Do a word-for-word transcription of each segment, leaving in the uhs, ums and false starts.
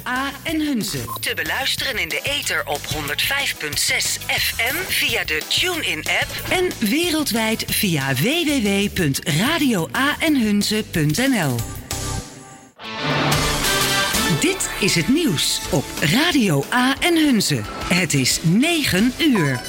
A en Hunze. Te beluisteren in de ether op honderd vijf komma zes F M via de TuneIn-app en wereldwijd via w w w punt radio a en hunze punt n l. Dit is het nieuws op Radio A en Hunze. Het is negen uur.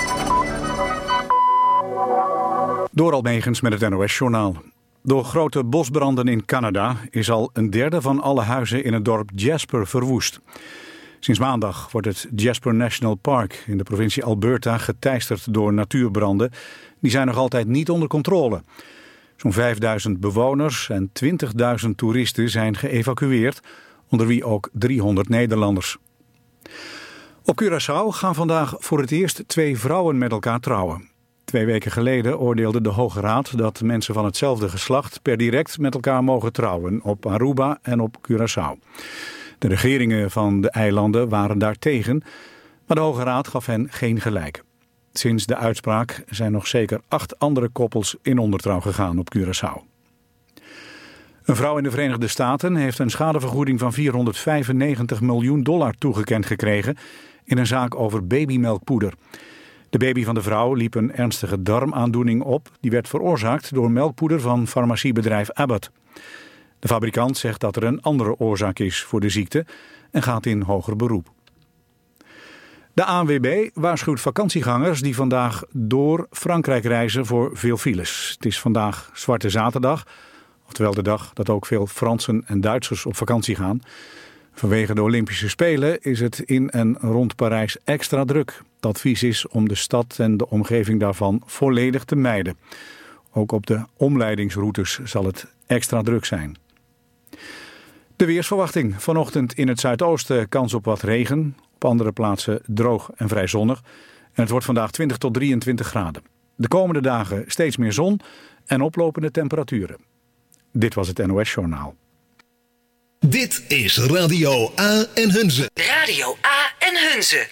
Door Almegens met het N O S-journaal. Door grote bosbranden in Canada is al een derde van alle huizen in het dorp Jasper verwoest. Sinds maandag wordt het Jasper National Park in de provincie Alberta geteisterd door natuurbranden. Die zijn nog altijd niet onder controle. Zo'n vijfduizend bewoners en twintigduizend toeristen zijn geëvacueerd, onder wie ook driehonderd Nederlanders. Op Curaçao gaan vandaag voor het eerst twee vrouwen met elkaar trouwen. Twee weken geleden oordeelde de Hoge Raad dat mensen van hetzelfde geslacht per direct met elkaar mogen trouwen op Aruba en op Curaçao. De regeringen van de eilanden waren daartegen, maar de Hoge Raad gaf hen geen gelijk. Sinds de uitspraak zijn nog zeker acht andere koppels in ondertrouw gegaan op Curaçao. Een vrouw in de Verenigde Staten heeft een schadevergoeding van vierhonderdvijfennegentig miljoen dollar toegekend gekregen in een zaak over babymelkpoeder. De baby van de vrouw liep een ernstige darmaandoening op. Die werd veroorzaakt door melkpoeder van farmaciebedrijf Abbott. De fabrikant zegt dat er een andere oorzaak is voor de ziekte en gaat in hoger beroep. De A N W B waarschuwt vakantiegangers die vandaag door Frankrijk reizen voor veel files. Het is vandaag Zwarte Zaterdag, oftewel de dag dat ook veel Fransen en Duitsers op vakantie gaan. Vanwege de Olympische Spelen is het in en rond Parijs extra druk. Het advies is om de stad en de omgeving daarvan volledig te mijden. Ook op de omleidingsroutes zal het extra druk zijn. De weersverwachting. Vanochtend in het zuidoosten kans op wat regen. Op andere plaatsen droog en vrij zonnig. En het wordt vandaag twintig tot drieëntwintig graden. De komende dagen steeds meer zon en oplopende temperaturen. Dit was het N O S-journaal. Dit is Radio A en Hunze. Radio A en Hunze.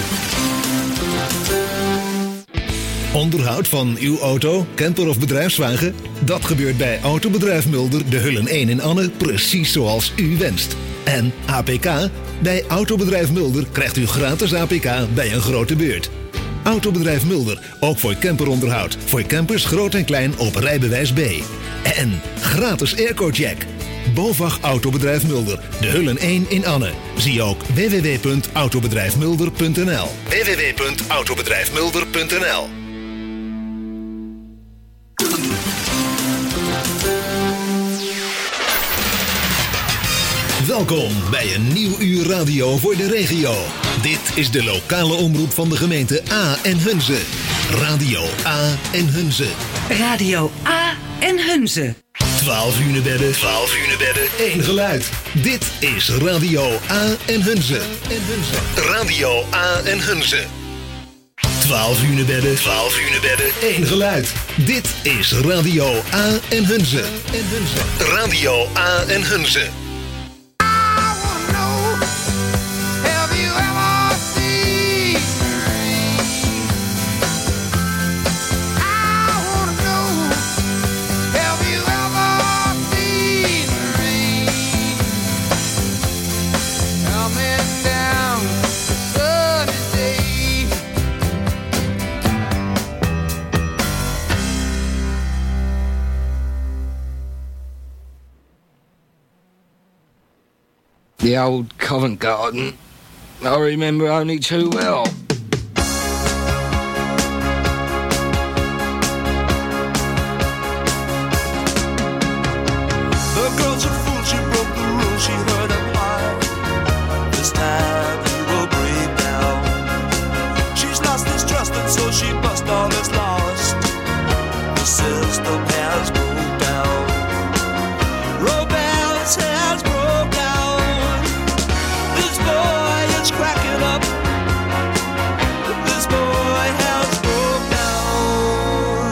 Onderhoud van uw auto, camper of bedrijfswagen? Dat gebeurt bij Autobedrijf Mulder, de Hullen één in Anne, precies zoals u wenst. En A P K? Bij Autobedrijf Mulder krijgt u gratis A P K bij een grote beurt. Autobedrijf Mulder, ook voor camperonderhoud. Voor campers groot en klein op rijbewijs B. En gratis airco-check. BOVAG Autobedrijf Mulder, de Hullen één in Anne. Zie ook w w w punt autobedrijf mulder punt n l. w w w punt autobedrijf mulder punt n l. Welkom bij een nieuw uur radio voor de regio. Dit is de lokale omroep van de gemeente A en Hunze. Radio A en Hunze. Radio A en Hunze. twaalf uur twaalf uur bedden, één geluid. Dit is Radio A en Hunze. Radio A en Hunze. twaalf uur bedden, twaalf uur bedden, één geluid. Dit is Radio A en Hunze. Radio A en Hunze. The old Covent Garden, I remember only too well. The girl's a fool, she broke the rules, she heard him lie. This time he will break down. She's lost his trust and so she bust all is lost. The system has broke down. Romance has broke down. This boy is cracking up. This boy has broke down.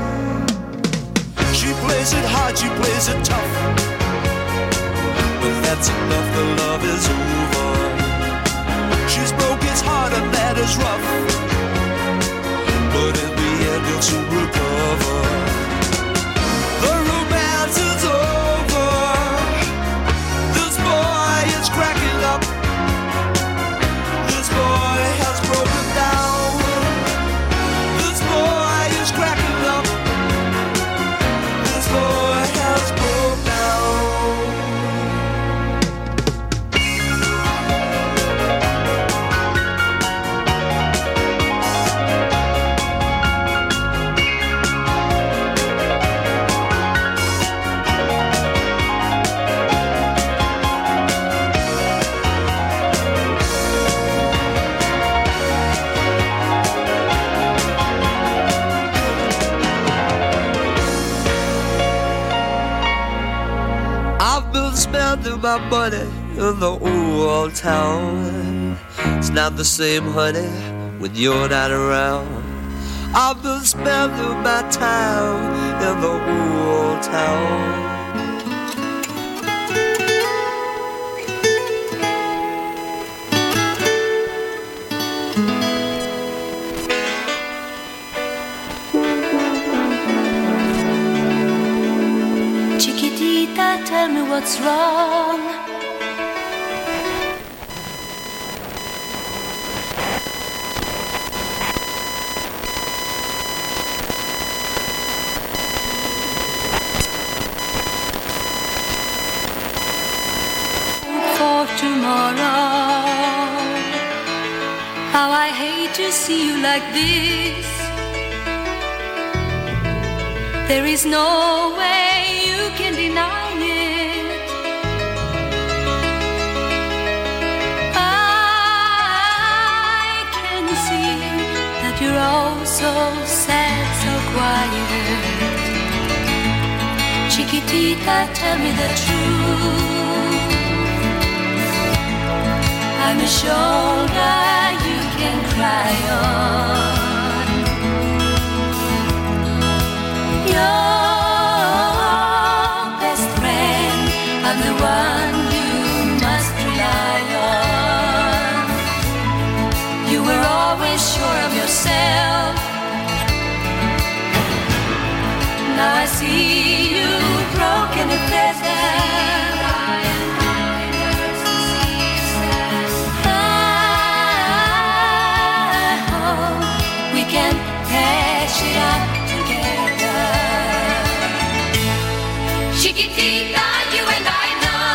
She plays it hard, she plays it tough. But that's enough, the love is over. She's broke his heart and that is rough. But in the end he'll soon recover. The romance is over. This boy is cracking up. you my money in the old town. It's not the same, honey, when you're not around. I've been spending my time in the old town. Chiquitita, tell me what's wrong. For tomorrow, how I hate to see you like this. There is no way you can deny it. I can see that you're all so sad, so quiet. Chiquitita, tell me the truth. I'm a shoulder you can cry on. Your best friend, I'm the one you must rely on. You were always sure of yourself. Now I see you broken and pleasant. I hope we can patch it up. Chiquitita, you and I know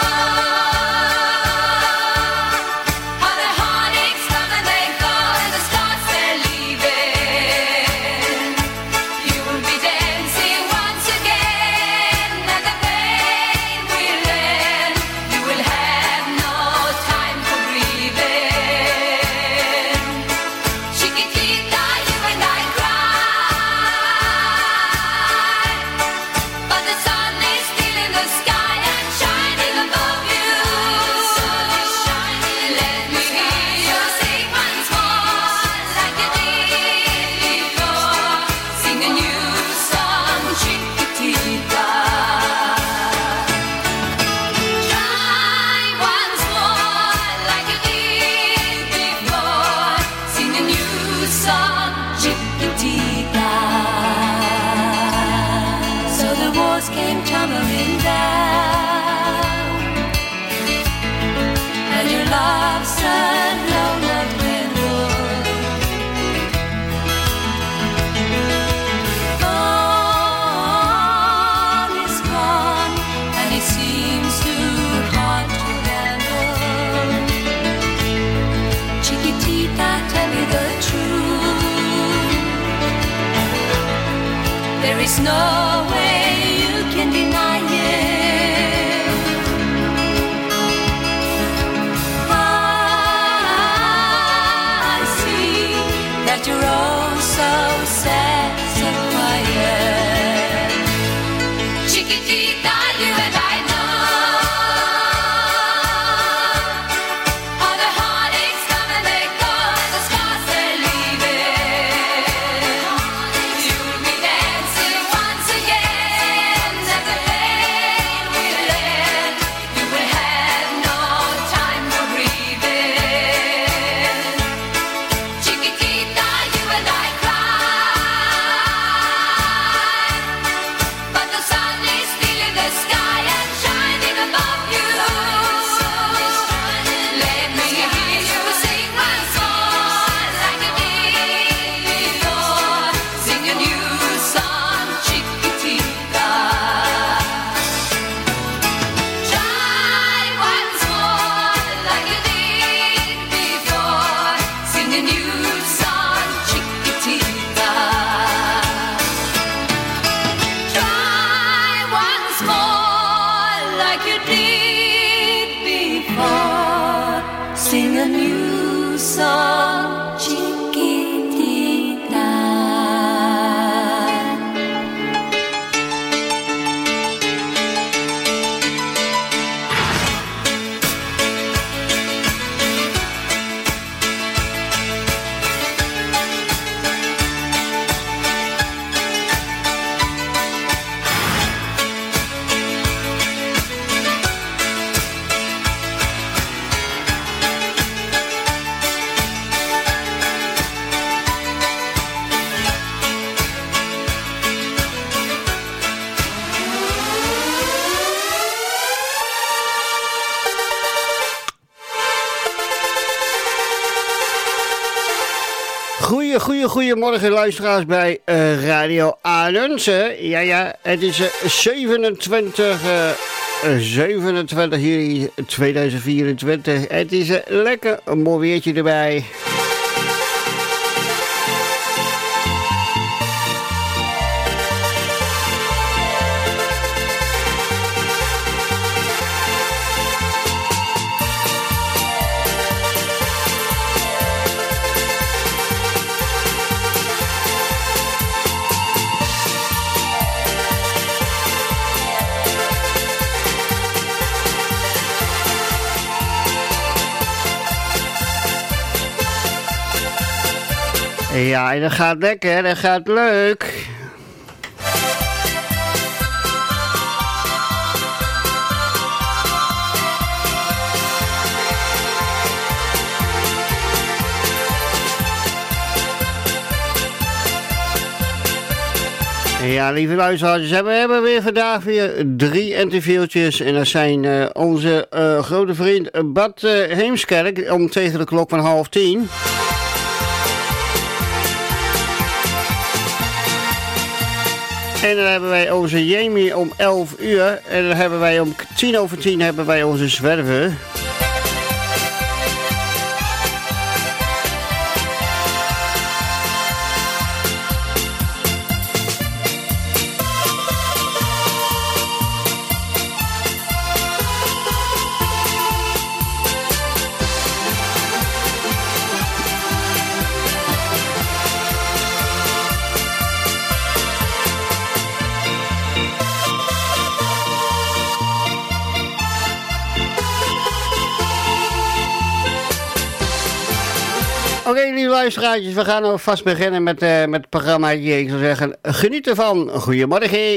how the heartaches come and they go and the stars they're leaving. You will be dancing once again and the pain will end. You will have no time for breathing. Chiquitita, you and I cry, but the sun the sky and shining above you. Let me hear you sing once more like you did before. Sing a new song, Chiquitita. Try once more like you did before. Sing a new song, Chiquitita. So the walls came tumbling down, and your love said no love dwindled. All is gone, and it seems too hard to handle. Chiquitita, tell me the truth. There is no way you can deny it. I see that you're all so sad, so quiet. Chiquitita, you and I know how the heartaches come and they go and the scars they're leaving. You'll be dancing once again and the pain will end. You will have no time for breathing. Chiquitita, you and I cry, but the sun is still in the sky and shining above you. Let me hear you sing once more like you did before. Sing a new song, Chiquitita. Try once more like you did before. Sing a new song, Chiquitita. Try once more like you did before. Sing a new song, Chiquitita. Goeie, goeie, goeiemorgen luisteraars bij uh, Radio Arnhense. Ja, ja, het is uh, zevenentwintig, uh, zevenentwintig juli tweeduizend vierentwintig. Het is uh, lekker een mooi weertje erbij. Ja, en dat gaat lekker, dat gaat leuk. Ja, lieve luisteraars, we hebben weer vandaag weer drie interviewtjes. En dat zijn uh, onze uh, grote vriend Bart uh, Heemskerk om tegen de klok van half tien. En dan hebben wij onze Jamie om elf uur. En dan hebben wij om tien over tien hebben wij onze zwerver. Oké, okay, lieve luisteraartjes, we gaan nou vast beginnen met, uh, met het programma. Ik zou zeggen, geniet ervan. Goedemorgen.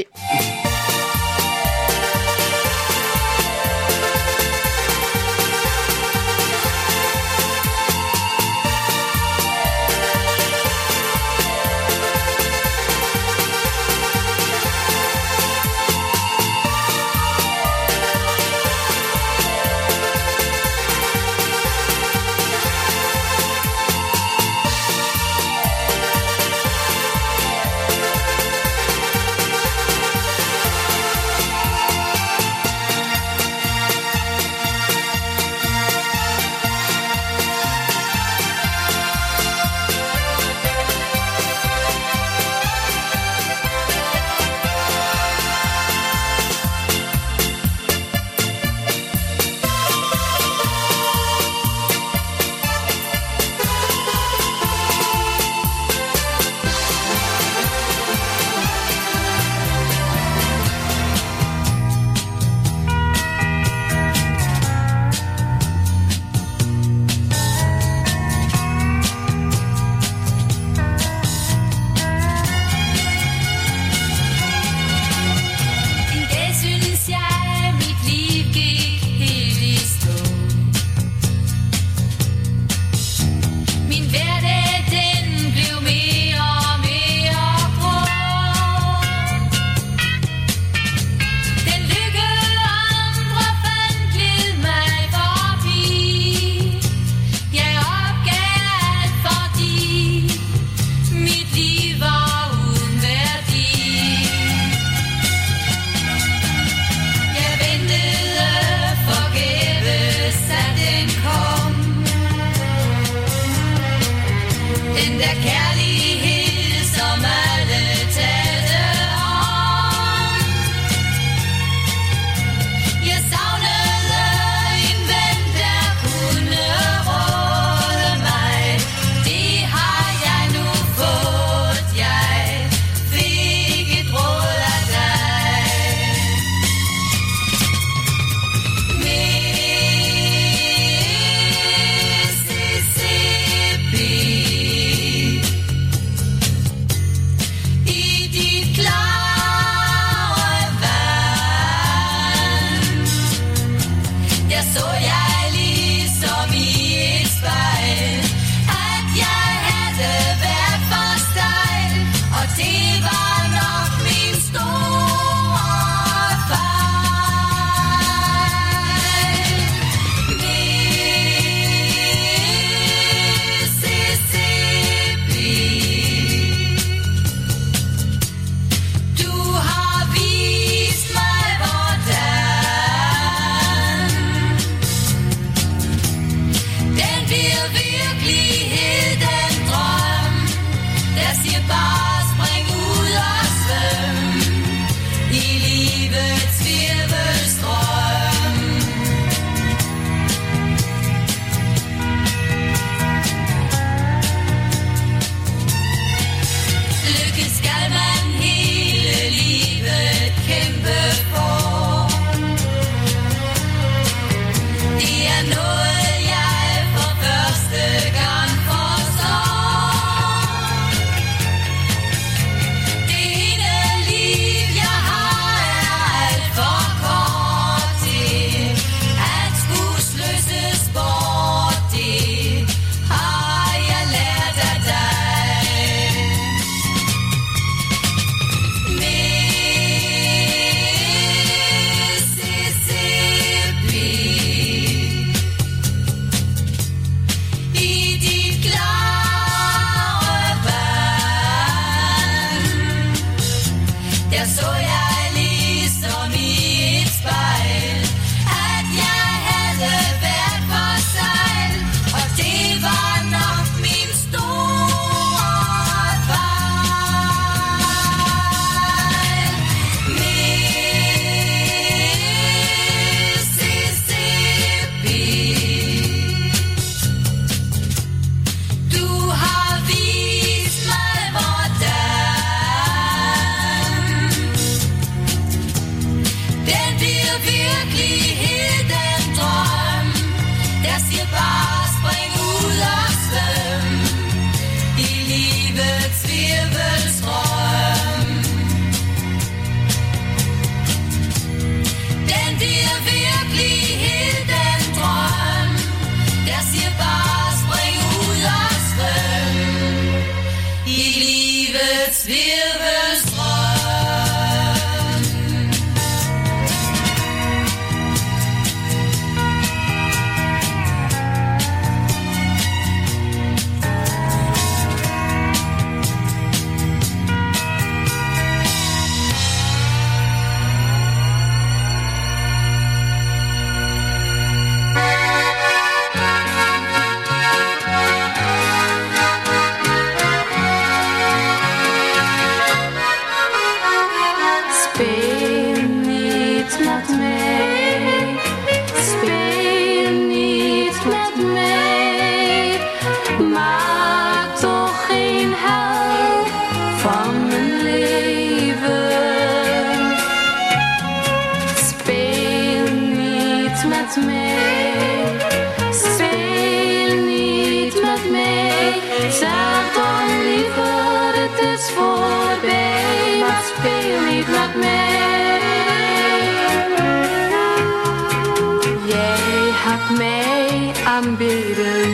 aanbidden.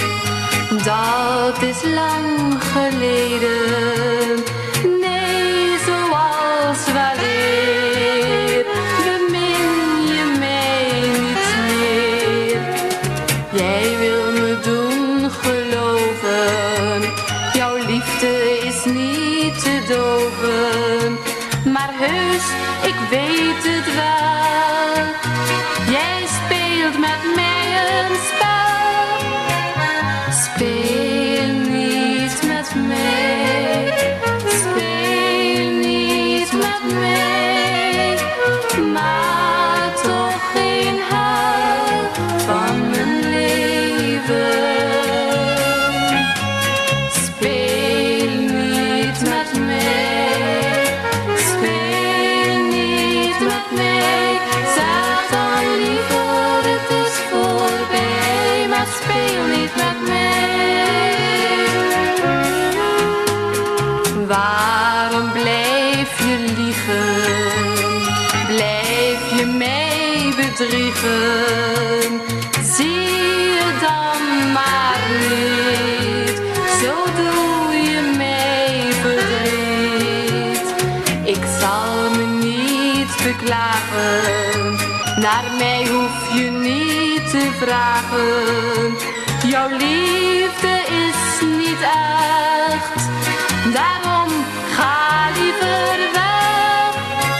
Dat is lang geleden. Nee, zoals weleer bemin je mij niet meer. Jij wil me doen geloven, jouw liefde is niet te doven. Maar heus, ik weet het wel, jij speelt met mij een spel. Speel niet met mij, speel niet met mij, maak toch geen huil van mijn leven. Speel niet met mij, speel niet met mij, zeg dan liever het is voorbij, maar speel niet met mij. Waarom blijf je liegen? Blijf je mij bedriegen? Zie je dan maar niet, zo doe je mij verdriet. Ik zal me niet beklagen, naar mij hoef je niet te vragen. Jouw liefde is niet echt, daarom ga liever weg.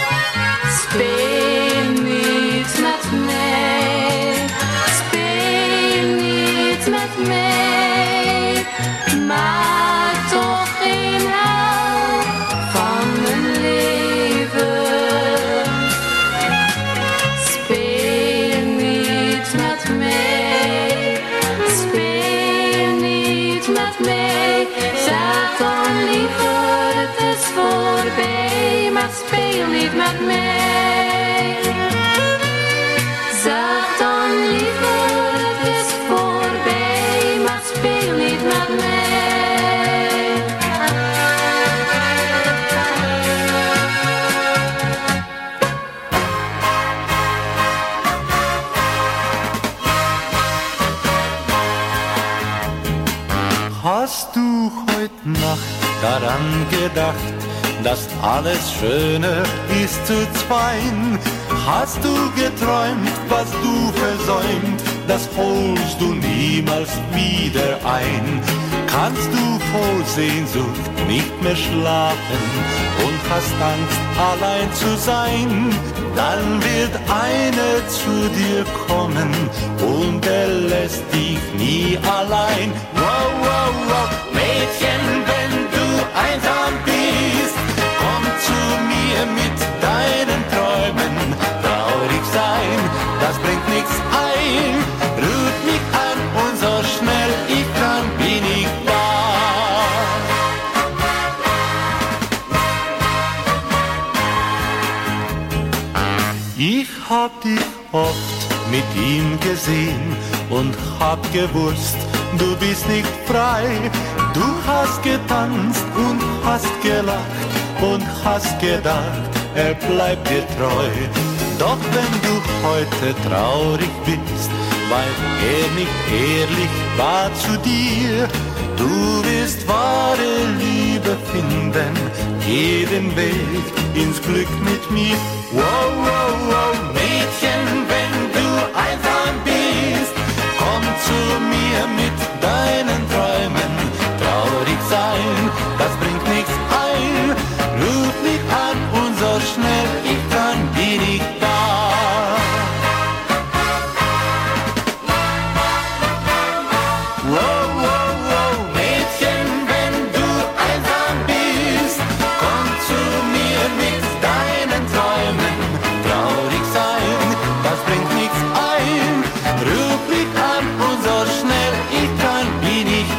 Speel niet met mij, speel niet met mij, maak toch geen hel van mijn leven. Speel niet met mij, speel niet met mij, zeg dan liever het is voorbij, maar speel niet met mij. Zeg dan liever het is voorbij, maar speel niet met mij. Hast du heute Nacht daran gedacht, dass alles Schöne ist zu zweien? Hast du geträumt, was du versäumt, das holst du niemals wieder ein? Kannst du voll Sehnsucht nicht mehr schlafen und hast Angst, allein zu sein? Dann wird einer zu dir kommen und er lässt dich nie allein. Wow, wow, wow, Mädchen, wenn du einsam bist, komm zu mir mit deinen Träumen. Traurig sein, das bringt nichts ein. Ruf mich an und so schnell ich kann, bin ich da. Ich hab dich oft mit ihm gesehen und hab gewusst, du bist nicht frei. Du hast getanzt und hast gelacht und hast gedacht, er bleibt dir treu. Doch wenn du heute traurig bist, weil er nicht ehrlich war zu dir, du wirst wahre Liebe finden, jeden Weg ins Glück mit mir. Wow, wow, wow, Mädchen, wenn du einsam bist, komm zu mir mit deinen Träumen. Traurig sein, das bringt nichts ein. Ruf mich an und so schnell ich kann, bin ich da. Wow, wow, wow, Mädchen, wenn du einsam bist, komm zu mir mit deinen Träumen. Traurig sein, das bringt nichts ein. Ruf mich an und so schnell ich kann, bin ich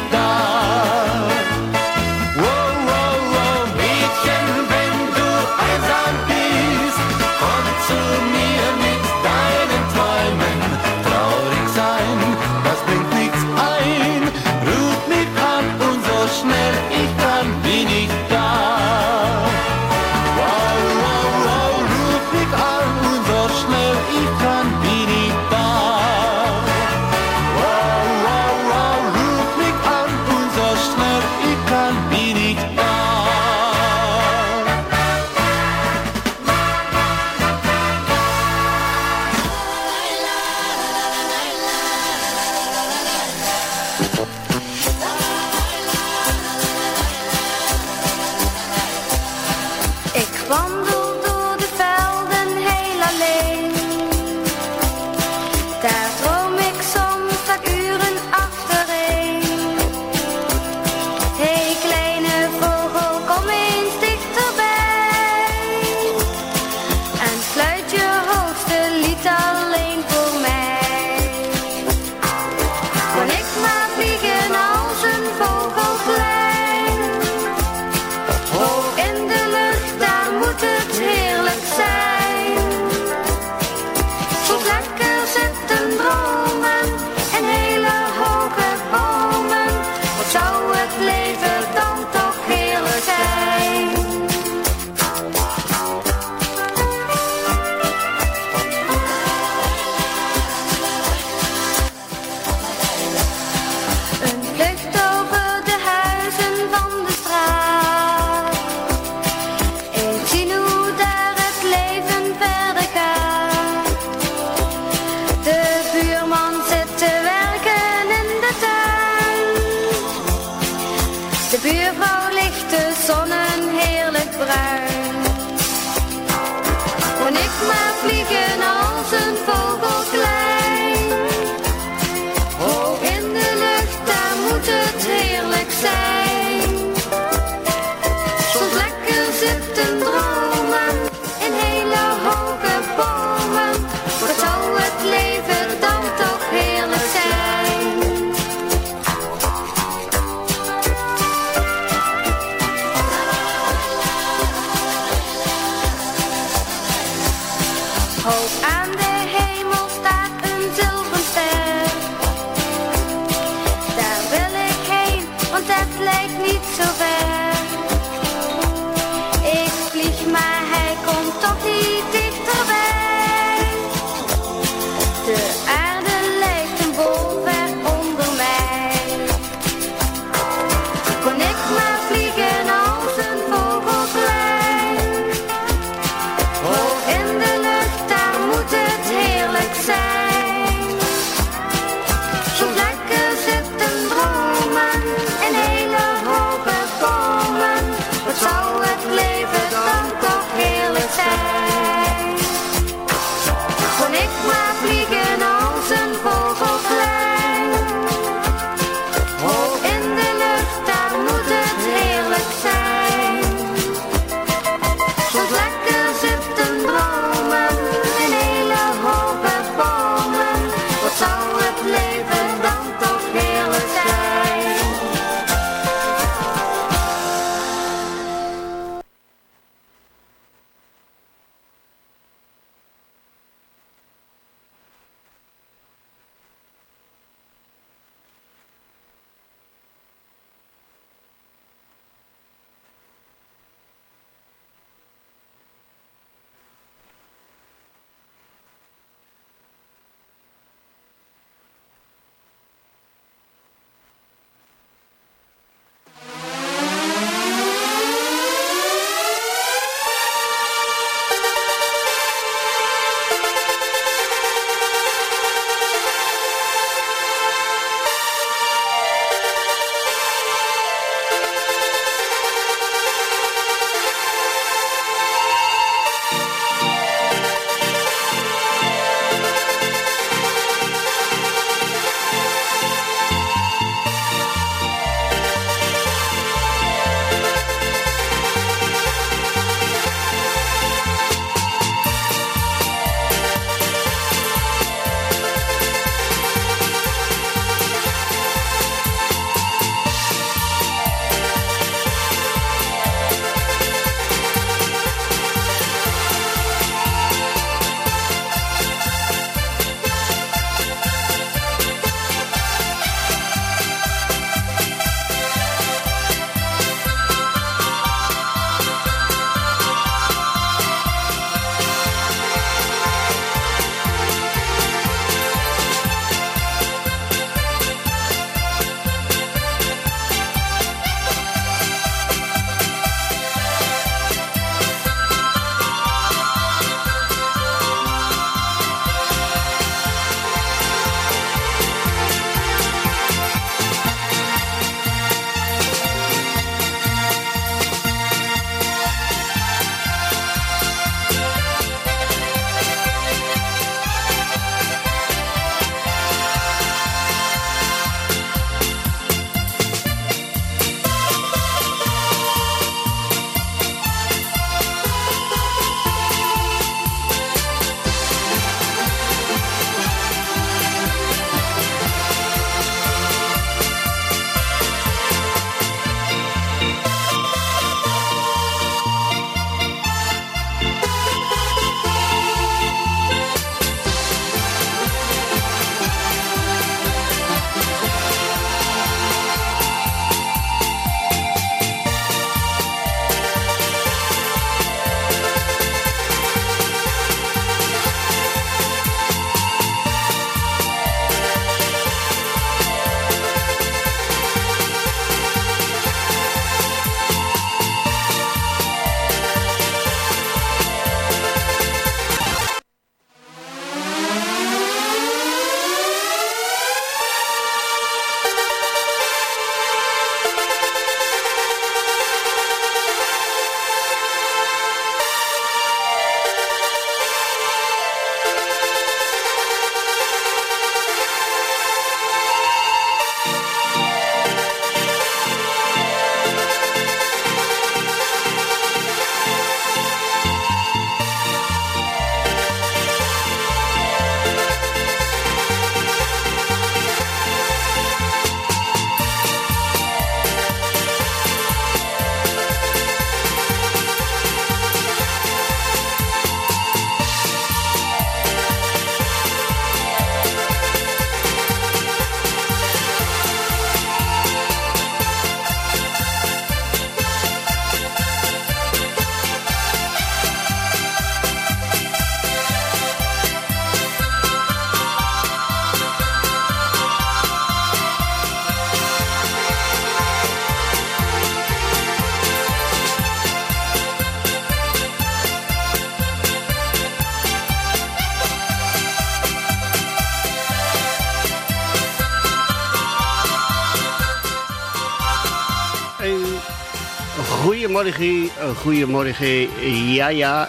Goedemorgen, uh, goedemorgen, ja ja.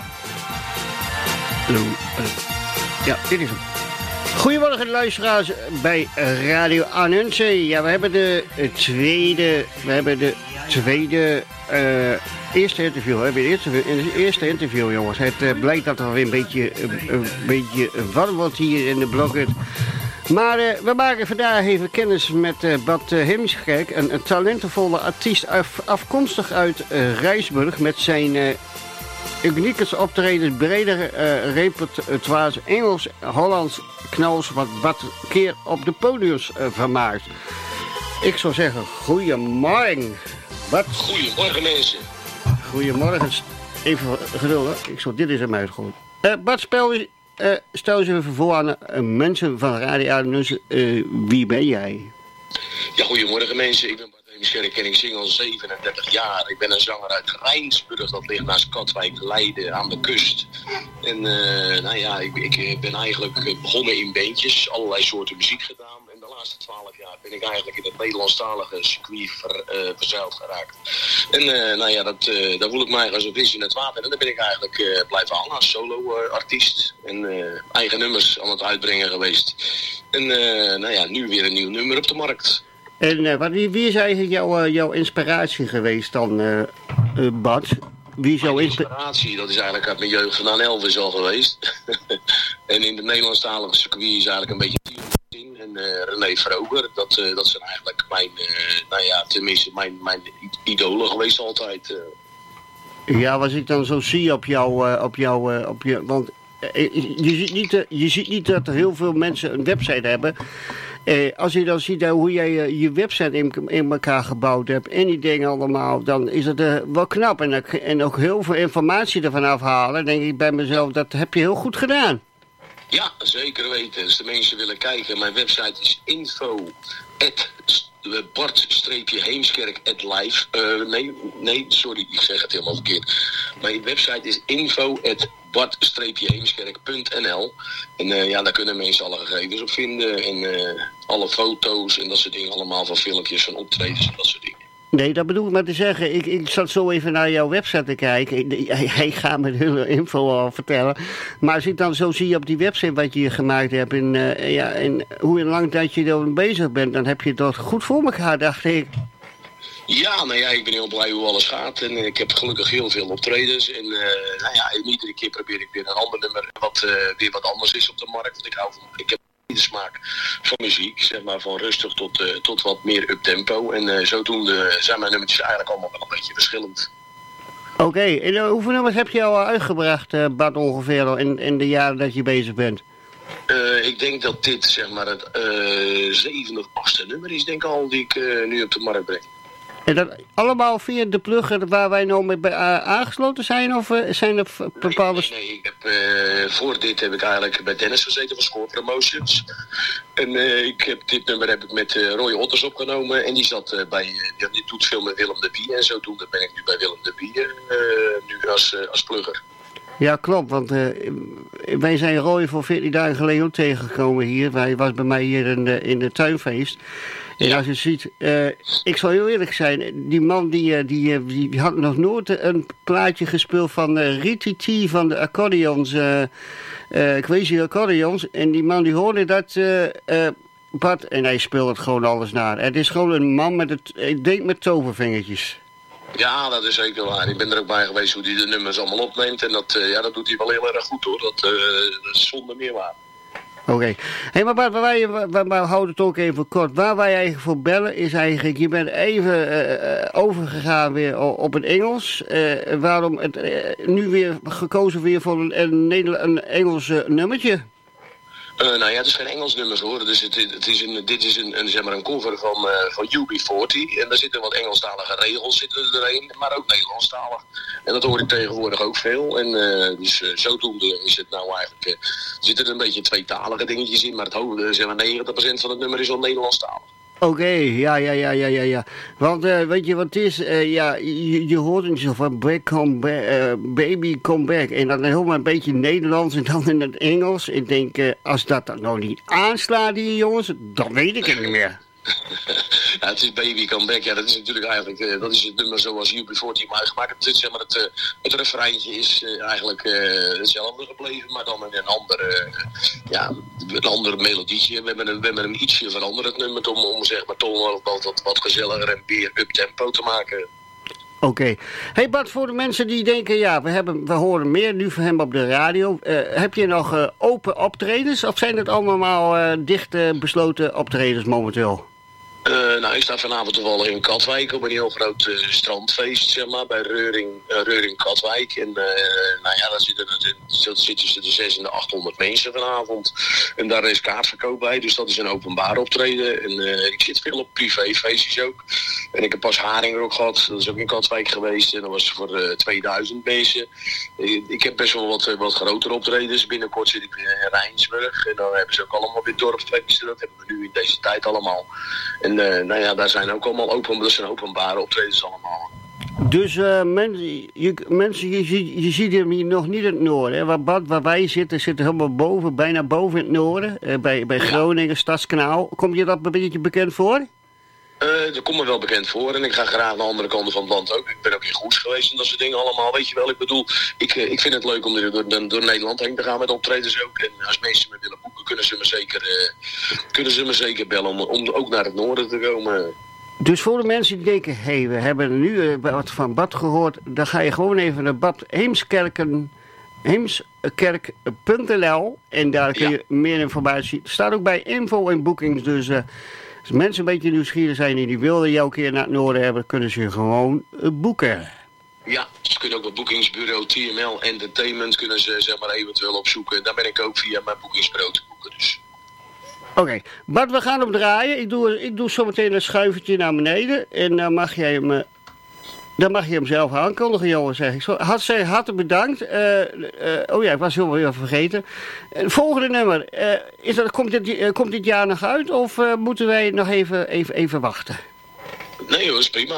Uh, uh, ja, dit is hem. Goedemorgen luisteraars bij Radio Arnhem. Ja, we hebben de tweede, we hebben de tweede, uh, eerste interview. We hebben de eerste, de eerste interview, jongens. Het uh, blijkt dat er weer een beetje, uh, een beetje warm wordt hier in de blokhut. Maar uh, we maken vandaag even kennis met uh, Bart uh, Heemskerk, een, een talentenvolle artiest af, afkomstig uit uh, Rijsburg met zijn uh, unieke optredens, bredere uh, repertoires, Engels, Hollands, knals, wat Bart een keer op de podiums uh, vermaakt. Ik zou zeggen, goeiemorgen, Bart. Goedemorgen mensen. Goedemorgen, even geduldig, ik zou dit eens hem uitgooien. Uh, Bart, spel je... Uh, stel eens even voor aan uh, mensen van Radio Arnhem, uh, wie ben jij? Ja, goedemorgen mensen. Ik ben Bart Heemskerk en ik zing al zevenendertig jaar. Ik ben een zanger uit Rijnsburg, dat ligt naast Katwijk, Leiden, aan de kust. En uh, nou ja, ik, ik ben eigenlijk begonnen in bandjes, allerlei soorten muziek gedaan. En de laatste twaalf jaar ben ik eigenlijk in het Nederlandstalige circuit ver, uh, verzeild geraakt. En uh, nou ja, dat, uh, daar voel ik mij als een vis in het water. En dan ben ik eigenlijk uh, blijven hangen als solo-artiest. Uh, en uh, eigen nummers aan het uitbrengen geweest. En uh, nou ja, nu weer een nieuw nummer op de markt. En uh, wat, wie, wie is eigenlijk jou, uh, jouw inspiratie geweest dan, uh, uh, Bart? Wie is jouw insp- inspiratie? Dat is eigenlijk uit mijn jeugd vandaan Elvis al geweest. En in de Nederlandstalige circuit is eigenlijk een beetje tien. En uh, René Vroger, dat, uh, dat zijn eigenlijk mijn, uh, nou ja, tenminste mijn, mijn idolen geweest altijd. Uh. Ja, als ik dan zo zie op jou, uh, op jou, uh, op je, want uh, je, ziet niet, uh, je ziet niet dat er heel veel mensen een website hebben. Uh, als je dan ziet uh, hoe jij uh, je website in, in elkaar gebouwd hebt en die dingen allemaal, dan is het uh, wel knap. En, uh, en ook heel veel informatie ervan afhalen, denk ik bij mezelf, dat heb je heel goed gedaan. Ja, zeker weten. Als de mensen willen kijken, mijn website is info at Bart-Heemskerk at live. Uh, nee, nee, sorry, ik zeg het helemaal verkeerd. Mijn website is info at Bart-Heemskerk punt n l. En uh, ja, daar kunnen mensen alle gegevens op vinden. En uh, alle foto's en dat soort dingen allemaal, van filmpjes, van optredens en dat soort dingen. Nee, dat bedoel ik maar te zeggen. Ik, ik zat zo even naar jouw website te kijken. Hij gaat me de hele info al vertellen. Maar als ik dan zo zie op die website wat je gemaakt hebt en, uh, ja, en hoe lang dat je er bezig bent, dan heb je het toch goed voor elkaar, dacht ik. Ja, nou ja, ik ben heel blij hoe alles gaat. En ik heb gelukkig heel veel optredens. En uh, nou ja, en iedere keer probeer ik weer een ander nummer wat uh, weer wat anders is op de markt. Want ik hou van, ik heb de smaak van muziek, zeg maar van rustig tot, uh, tot wat meer uptempo. En uh, zodoende zijn mijn nummertjes eigenlijk allemaal wel een beetje verschillend. Oké, okay. En uh, hoeveel nummers heb je al uitgebracht, uh, Bart, ongeveer in, in de jaren dat je bezig bent? Uh, ik denk dat dit zeg maar het uh, zevende of achtste nummer is, denk ik al, die ik uh, nu op de markt breng. En dat allemaal via de plugger waar wij nou mee bij, uh, aangesloten zijn? Of uh, zijn er bepaalde... Nee, nee, nee. Ik heb, uh, voor dit heb ik eigenlijk bij Dennis gezeten van Score Promotions. En uh, ik heb, dit nummer heb ik met uh, Roy Otters opgenomen. En die zat uh, bij, uh, die doet veel met Willem de Bie. En zodoende ben ik nu bij Willem de Bie, uh, nu als, uh, als plugger. Ja, klopt, want uh, wij zijn Roy voor veertien dagen geleden ook tegengekomen hier. Hij was bij mij hier in de, in de tuinfeest. En als je ziet, uh, ik zal heel eerlijk zijn, die man die, die, die, die had nog nooit een plaatje gespeeld van uh, Rititi van de accordeons, uh, uh, Crazy Accordeons. En die man die hoorde dat, uh, uh, Bart, en hij speelt het gewoon alles naar. Het is gewoon een man met, het, ik denk met tovervingertjes. Ja, dat is zeker waar. Ik ben er ook bij geweest hoe hij de nummers allemaal opneemt. En dat, uh, ja, dat doet hij wel heel erg goed hoor, dat, uh, dat is zonder meer waar. Oké. Okay. Hé, maar Bart, wij, wij, wij houden het ook even kort. Waar wij eigenlijk voor bellen is eigenlijk, je bent even uh, overgegaan weer op het Engels. Uh, waarom het uh, nu weer gekozen weer voor een, een, een Engels uh, nummertje? Uh, nou ja, het is geen Engels nummer hoor. Dus het, het is een, dit is een, een, zeg maar een cover van, uh, van U B veertig. En daar zitten wat Engelstalige regels zitten er doorheen, maar ook Nederlandstalig. En dat hoor ik tegenwoordig ook veel. En uh, dus uh, zodoende is het nou eigenlijk, uh, zitten er een beetje tweetalige dingetjes in. Maar het hoofd, zeg maar negentig procent van het nummer is al Nederlandstalig. Oké, okay, ja, ja, ja, ja, ja, ja. Want uh, weet je wat het is? Uh, ja, je, je hoort niet zo van back, come back, uh, baby, come back. En dan helemaal een beetje Nederlands en dan in het Engels. Ik denk, uh, als dat dan nou niet aanslaat, die jongens, dan weet ik het niet meer. Ja, het is Baby Come Back. Ja, dat is natuurlijk eigenlijk uh, dat is het nummer zoals U B veertien maar gemaakt. Het, zeg maar, het, uh, het refreintje is uh, eigenlijk uh, hetzelfde gebleven, maar dan met een andere, uh, ja, een andere melodietje. We hebben, een, we hebben hem ietsje veranderd, het nummer, om, om zeg maar, toch wel wat, wat, wat gezelliger en meer up-tempo te maken. Oké. Okay. Hey Bart, voor de mensen die denken, ja, we, hebben, we horen meer nu van hem op de radio. Uh, heb je nog uh, open optredens of zijn het allemaal uh, dichte besloten optredens momenteel? Uh, nou, ik sta vanavond toevallig in Katwijk op een heel groot uh, strandfeest, zeg maar, bij Reuring, uh, Reuring Katwijk. En uh, nou ja, daar zitten er zit tussen de zeshonderd en de achthonderd mensen vanavond. En daar is kaartverkoop bij, dus dat is een openbaar optreden. En uh, ik zit veel op privéfeestjes ook. En ik heb pas Haring ook gehad, dat is ook in Katwijk geweest. En dat was voor uh, tweeduizend mensen. Ik, ik heb best wel wat, wat grotere optredens. Binnenkort zit ik in Rijnsburg. En dan hebben ze ook allemaal weer dorpsfeesten. Dat hebben we nu in deze tijd allemaal. En uh, nou ja, daar zijn ook allemaal open, dat zijn openbare optredens allemaal. Dus uh, mensen, je, mensen je, je, je ziet hem hier nog niet in het noorden. Hè? Waar, Bad, waar wij zitten, zitten helemaal boven, bijna boven in het noorden. Uh, bij, bij Groningen, ja. Stadskanaal. Komt je dat een beetje bekend voor? Uh, dat komt me wel bekend voor en ik ga graag naar de andere kanten van het land ook. Ik ben ook in Goes geweest en dat soort dingen allemaal, weet je wel. Ik bedoel, ik, uh, ik vind het leuk om door, door, door Nederland heen te gaan met optredens ook. En als mensen me willen boeken, kunnen ze me zeker, uh, kunnen ze me zeker bellen om, om ook naar het noorden te komen. Dus voor de mensen die denken, hé, hey, we hebben nu uh, wat van Bad gehoord, dan ga je gewoon even naar Bad Heemskerken, heemskerk punt n l en daar kun je ja. meer informatie. Het staat ook bij info en boekings, dus... Uh, Als mensen een beetje nieuwsgierig zijn en die wilden jou een keer naar het noorden hebben, kunnen ze je gewoon uh, boeken. Ja, ze kunnen ook bij boekingsbureau T M L Entertainment kunnen ze zeg maar eventueel opzoeken. Daar ben ik ook via mijn boekingsbureau te boeken. Dus. Oké, okay. Bart, we gaan hem draaien. Ik doe, ik doe zo meteen een schuivertje naar beneden en dan mag jij hem... Uh, Dan mag je hem zelf aankondigen, jongen, zeg ik. Zo, had, hartelijk bedankt. Uh, uh, oh ja, ik was heel even vergeten. Het volgende nummer, uh, is dat, komt, dit, uh, komt dit jaar nog uit of uh, moeten wij nog even, even, even wachten? Nee hoor, is prima.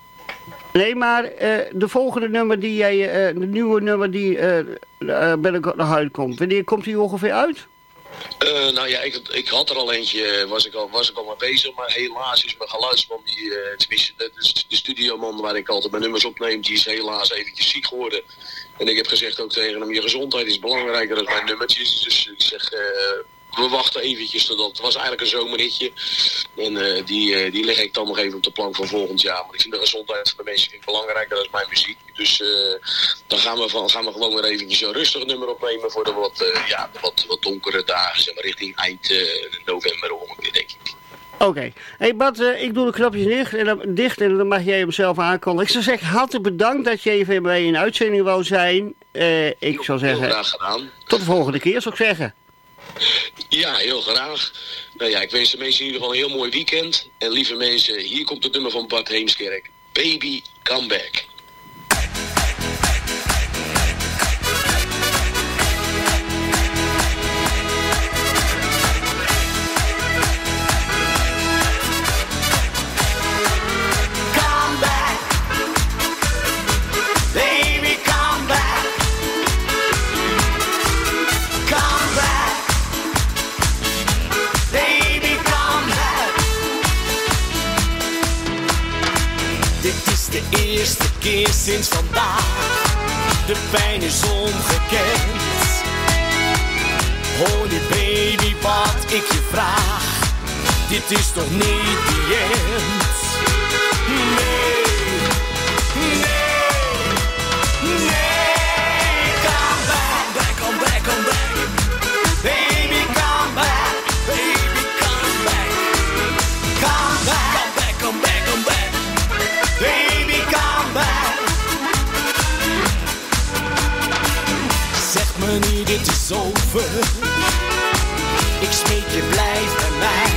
Nee, maar uh, de volgende nummer die jij, uh, de nieuwe nummer die uh, uh, binnenkort nog uitkomt, wanneer komt die ongeveer uit? Uh, nou ja, ik, ik had er al eentje, was ik al, was ik al mee bezig, maar helaas is mijn geluidsman, die, uh, tenminste, de, de studioman waar ik altijd mijn nummers opneem, die is helaas eventjes ziek geworden. En ik heb gezegd ook tegen hem, je gezondheid is belangrijker dan mijn nummertjes. Dus ik zeg, uh, we wachten eventjes totdat, het was eigenlijk een zomerhitje. En uh, die, uh, die leg ik dan nog even op de plank van volgend jaar. Maar ik vind de gezondheid van de mensen vind ik belangrijker dan mijn muziek. Dus uh, dan gaan we, van, gaan we gewoon weer eventjes een rustig nummer opnemen voor de wat, uh, ja, de wat, wat donkere dagen. Zeg maar richting eind uh, november ongeveer, denk ik. Oké. Okay. Hey Bart, uh, ik doe de knopjes dicht en, dan, dicht en dan mag jij hem zelf aankondigen. Ik zou zeggen, hartelijk bedankt dat je even bij een uitzending wou zijn. Uh, ik heel, zou zeggen, heel graag gedaan. Tot de volgende keer, zou ik zeggen. Ja, heel graag. Nou ja, ik wens de mensen in ieder geval een heel mooi weekend. En lieve mensen, hier komt het nummer van Bad Heemskerk. Baby, come back. Eerste keer sinds vandaag, de pijn is ongekend. Hoor je baby wat ik je vraag, dit is toch niet die end. Nee, nee, nee, come back, come back, come back, baby come back, baby come back, come back, come back, come back, come back, baby come back. Zeg me nu dit is over, ik smeek je blijf bij mij.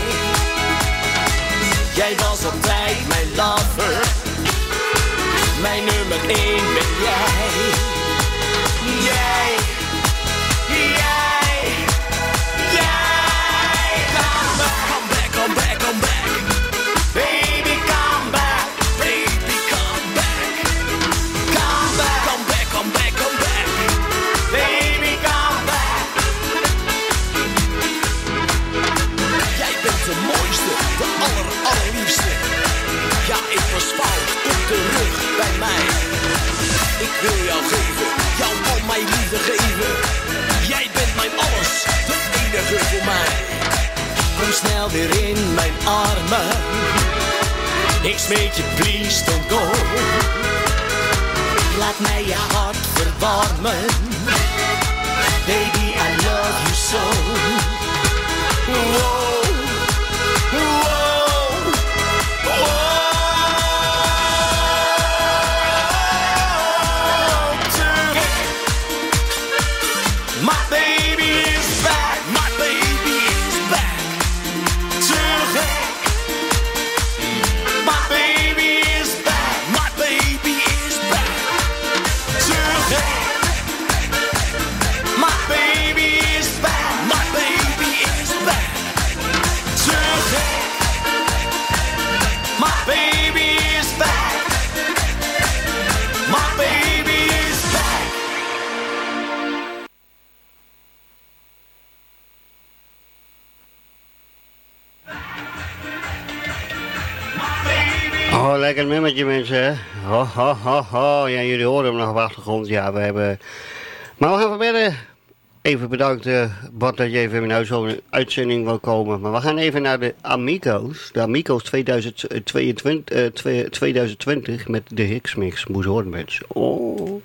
Jij was altijd mijn lover, mijn nummer één ben jij. Jij, jij, jij. Come back, come back, come back, come back. Baby come back, baby come back. Come back, come back, come back, come back. Baby come back. Jij bent de mooiste, de aller wil jou geven, jou al mijn liefde geven. Jij bent mijn alles, de enige voor mij. Kom snel weer in mijn armen. Ik smeek je, please don't go. Laat mij je hart verwarmen. Baby, I love you so. Wow, wow, wow. My baby is back, my baby is back. Terug. My baby is back, my baby is back. Terug. My baby is back, my baby is back. Terug. My baby is back. My baby is back. Oh, lekker nummertje mensen, hè? Ho, ho, ho, ho. Ja, jullie horen hem nog op de achtergrond. Ja, we hebben... Maar we gaan verder. Even bedankt, uh, Bart, dat je even in mijn huis uitzending wil komen. Maar we gaan even naar de Amico's. De Amico's tweeduizend tweeëntwintig, uh, tweeduizend twintig met de Hicks-mix. Moes horen mensen. Oh...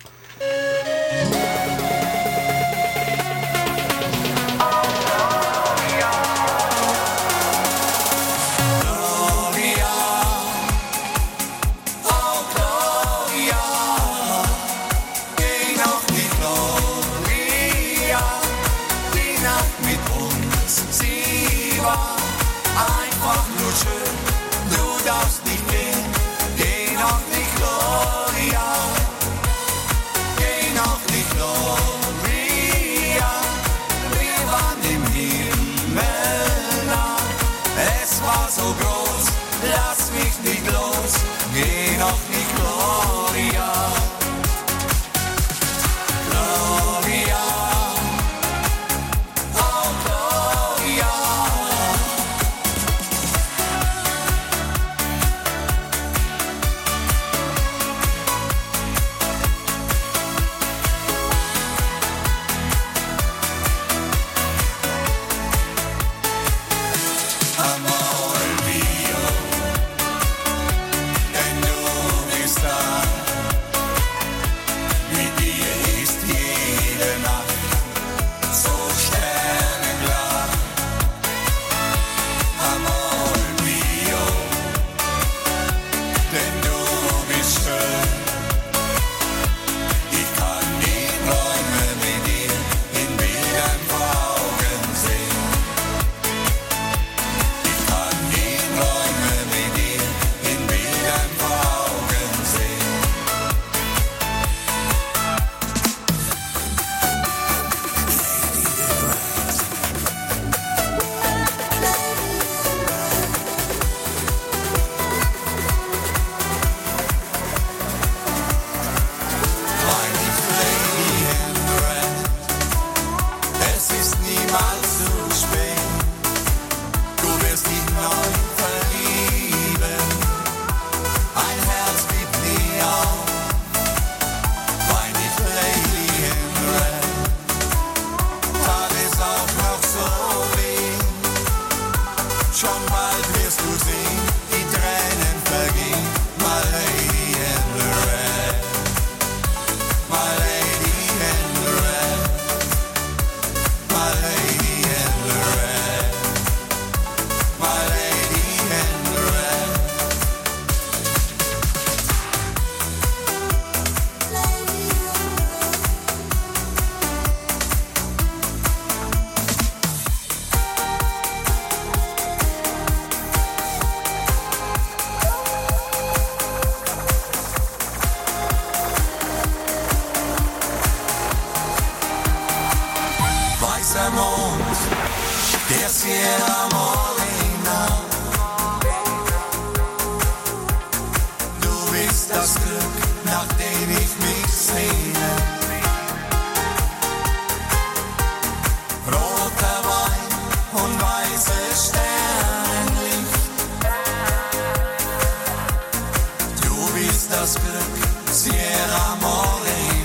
das Glück, Sierra Morena.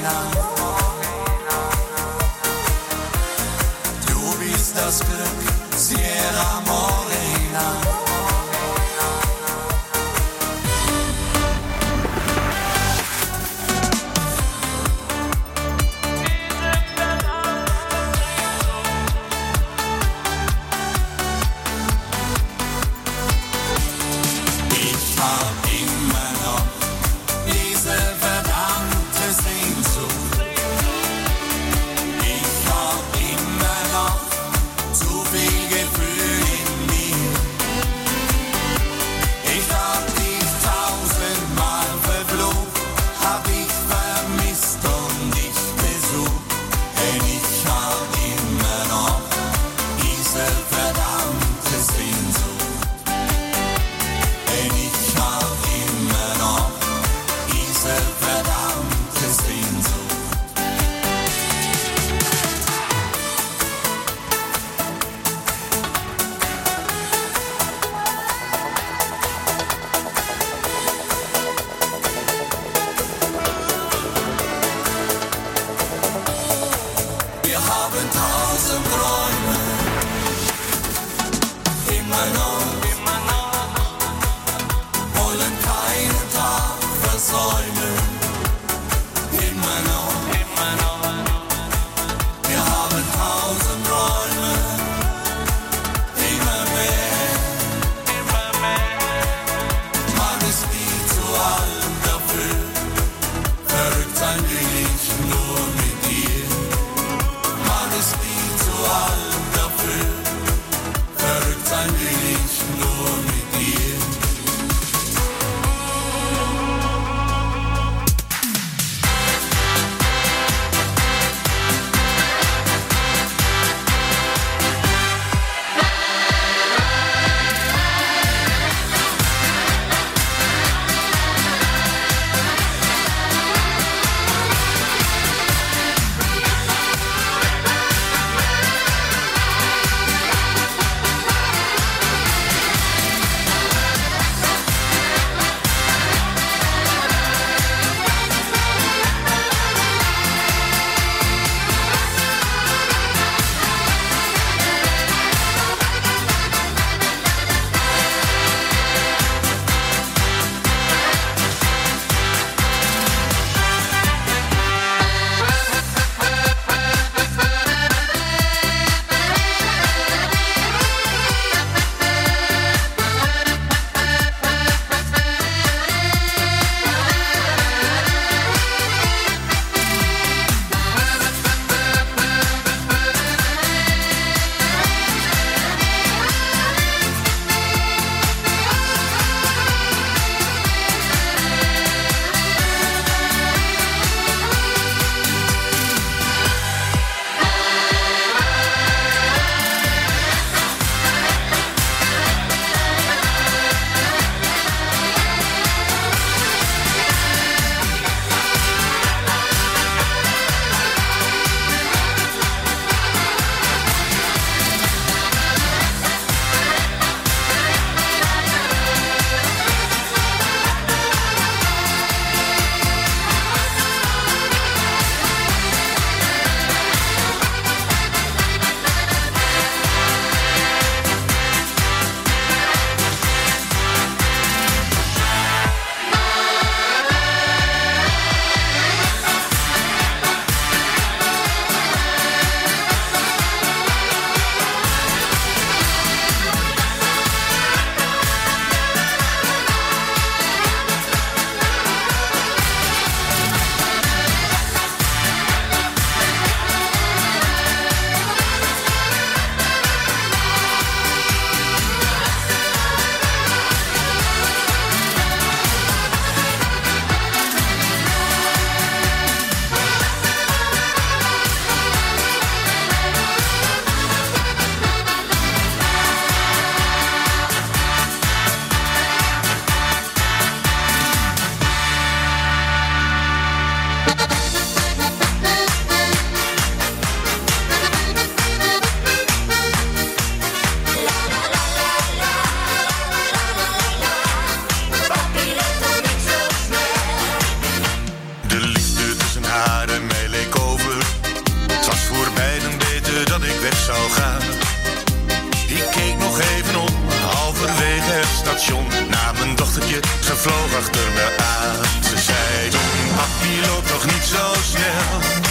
achter me aan. Ze zei toen, papi loopt toch niet zo snel.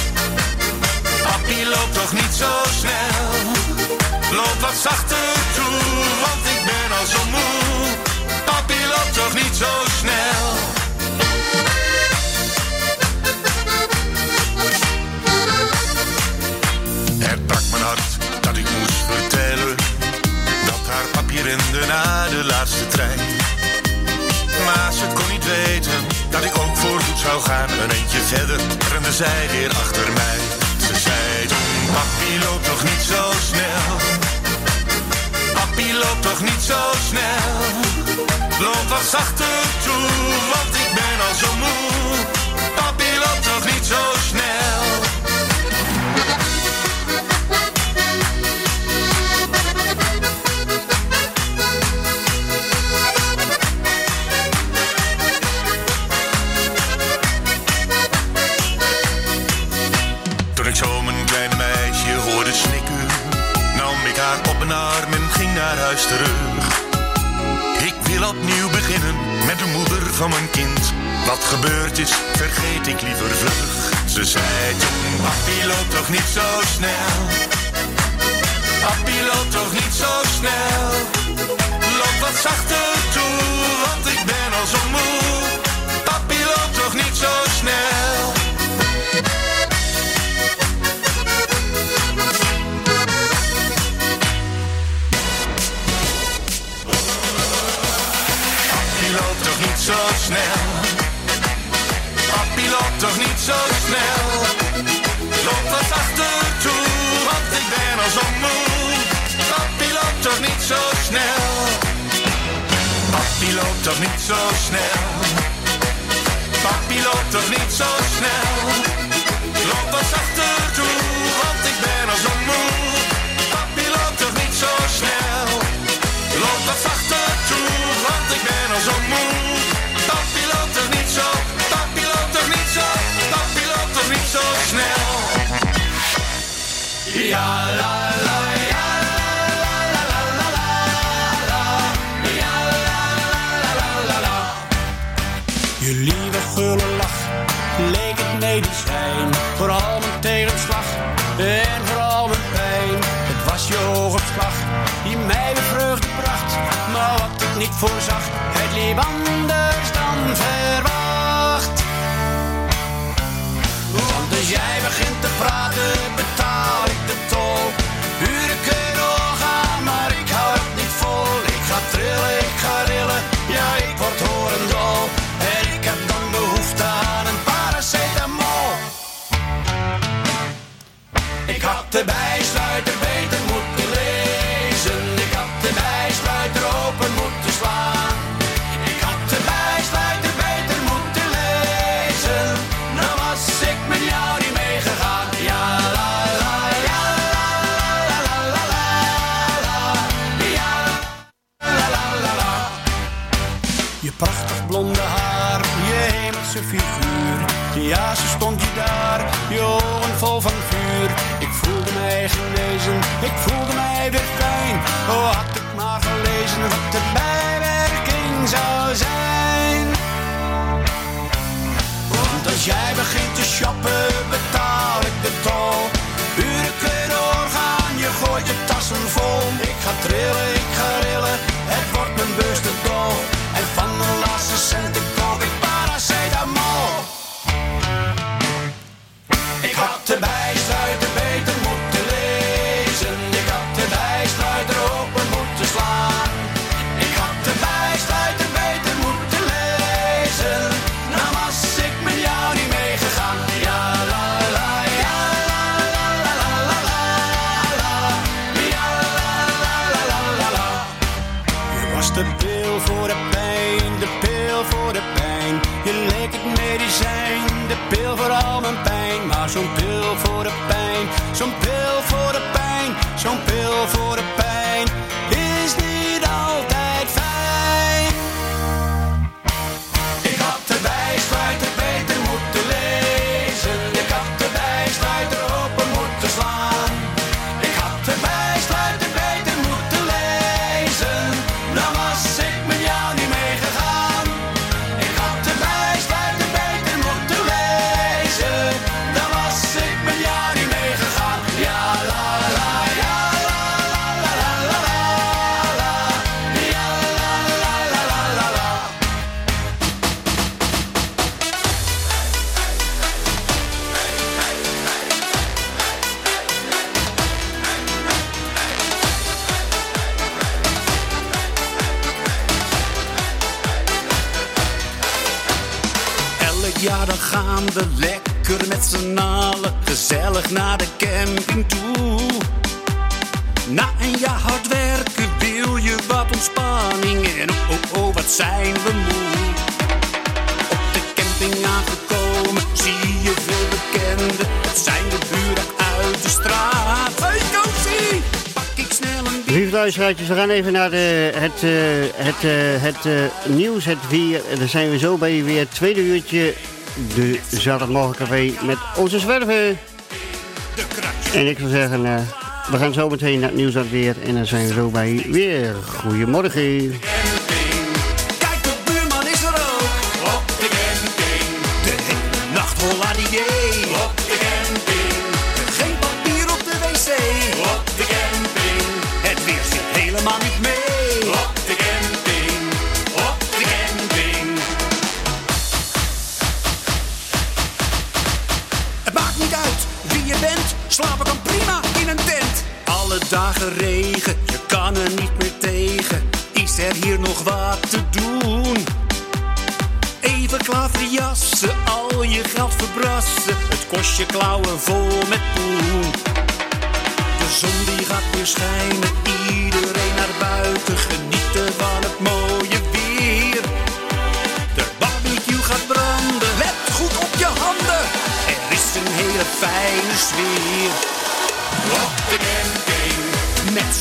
Papi loopt toch niet zo snel. Loop wat zachter toe, want ik ben al zo moe. Papi loopt toch niet zo snel. Het brak mijn hart dat ik moest vertellen dat haar papi rende na de laatste trein. Maar ze kon niet weten dat ik ook voorgoed zou gaan. Een eindje verder rende zij weer achter mij. Ze zei toen, papi loopt toch niet zo snel. Papi loopt toch niet zo snel. Loop wat zachter toe, want ik ben al zo moe. Papi loopt toch niet zo snel. Toen ik zo mijn kleine meisje hoorde snikken, nam ik haar op mijn arm en ging naar huis terug. Ik wil opnieuw beginnen met de moeder van mijn kind. Wat gebeurd is, vergeet ik liever vlug. Ze zei toen, papi loopt toch niet zo snel. Papi loopt toch niet zo snel. Loop wat zachter toe, want ik ben al zo moe. Papi loopt toch niet zo snel. Papi loopt toch niet zo snel. Papi loopt toch niet zo snel. Loop wat achter toe, want ik ben al zo moe. Papi loopt toch niet zo snel. Papi loopt toch niet zo snel. Papi loopt toch niet zo snel. Loop wat achter toe, want ik ben al zo moe. Papi loopt toch niet zo snel. Loop wat achter toe, want ik ben al zo moe. Papi loopt toch niet zo, papi loopt toch niet zo, papi loopt toch niet zo snel. Ja la la ja la la la la la ja la la la la la. Je lieve gulle lach leek het medicijn voor al mijn tegenslag en voor al mijn pijn. Het was je oogopslag die mij de vreugde bracht, maar wat ik niet voorzag, het liep anders dan verwacht. Want als jij begint te praten, betaal ik de tol. Uren kunnen doorgaan, maar ik hou het niet vol. Ik ga trillen, ik ga rillen, ja ik word horendol. En ik heb dan behoefte aan een paracetamol. Ik had de bijsluiter beter moeten lezen. Ik had de bijsluiter open moeten slaan. Ik had de bijsluiter beter moeten lezen. Dan was ik met jou niet meegegaan. Ja la la ja la la la la la ja la la la la. Je prachtig blonde haar, je hemelse figuur. Ja, zo stond je daar, je ogen vol van vuur. Ik voelde mij genezen, ik voelde mij weer fijn. Oh, had ik maar gelezen wat de bijwerking zou zijn. Want als jij begint te shoppen, betaal ik de tol. Uren kunnen doorgaan, je gooit je tassen vol. Ik ga trillen, ik ga rillen, het wordt mijn beurs te dol. En van de laatste centen koop ik paracetamol. Ik had de bijsluiter beter moeten lezen. Ik had de bijsluiter open moeten slaan. Ik had de bijsluiter beter ja dan gaan we lekker met z'n allen gezellig naar de camping toe. Na een jaar hard werken wil je wat ontspanning en oh oh oh wat zijn we moe. Op de camping aangekomen zie je veel bekenden, het zijn de buren uit de straat. Hey Kootsie, pak ik snel een bier. Lieve luisteraartjes, we gaan even naar de, het, uh, het, uh, het uh, nieuws, het weer. Daar zijn we zo bij je weer. Tweede uurtje, de Zaterdagmorgencafé met onze zwerven. En ik zou zeggen, uh, we gaan zo meteen naar het nieuws en het weer. En dan zijn we zo bij je weer. Goedemorgen. Kijk, de buurman is er ook. Op de camping. De hele nacht vol idee. Op de camping. Geen papier op de wc. Op de camping. Het weer zit helemaal niet mee. Op de camping. Op de camping. Het maakt niet uit wie je bent. Slapen kan prima in een tent. Alle dagen regen, je kan er niet meer tegen. Is er hier nog wat te doen? Even klaverjassen, al je geld verbrassen. Het kost je klauwen vol met poen. De zon die gaat weer schijnen, iedereen naar buiten. Genieten van het mooie weer. De barbecue gaat branden, let goed op je handen. Er is een hele fijne sfeer. Op de camping, met